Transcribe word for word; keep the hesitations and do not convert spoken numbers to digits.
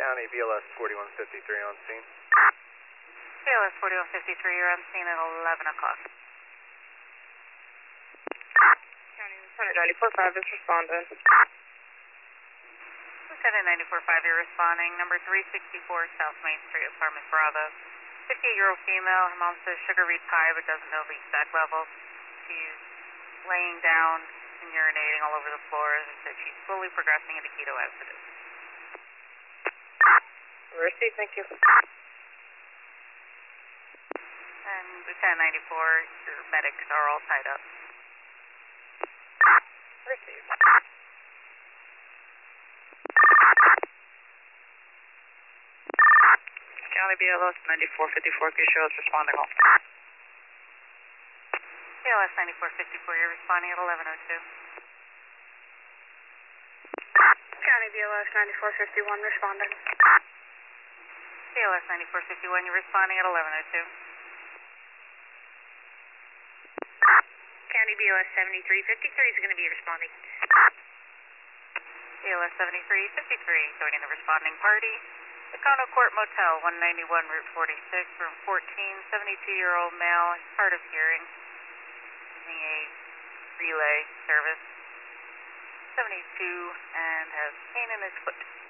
County, B L S forty-one fifty-three on scene. B L S forty-one fifty-three, you're on scene at eleven o'clock. County Lieutenant ninety-four five is responding. Lieutenant ninety-four five, you're responding. Number three sixty-four South Main Street, apartment Bravo. fifty-eight-year-old female. Her mom says sugar reads high but doesn't know the exact levels. She's laying down and urinating all over the floor, and said she's slowly progressing into ketoacidosis. Receive, thank you. And Lieutenant ninety-four, your medics are all tied up. Receive. County B L S ninety-four fifty-four, Kisho is responding home. B L S ninety-four fifty-four, you're responding at eleven oh two. County B L S ninety-four fifty-one responding. B L S ninety-four fifty-one, you're responding at eleven oh two. County B L S seventy-three fifty-three is going to be responding. B L S seventy-three fifty-three, joining the responding party. Econo Court Motel, one ninety-one Route forty-six, room fourteen, seventy-two-year-old male, hard of hearing, using a relay service. seventy-two and has pain in his foot.